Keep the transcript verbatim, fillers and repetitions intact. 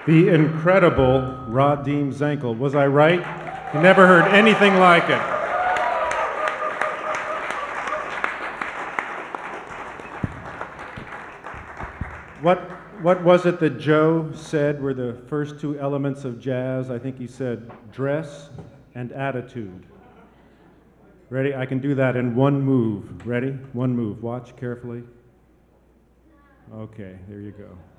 The incredible Radim Zankel. Was I right? You never heard anything like it. What, what was it that Joe said were the first two elements of jazz? I think he said dress and attitude. Ready? I can do that in one move. Ready? One move. Watch carefully. Okay, there you go.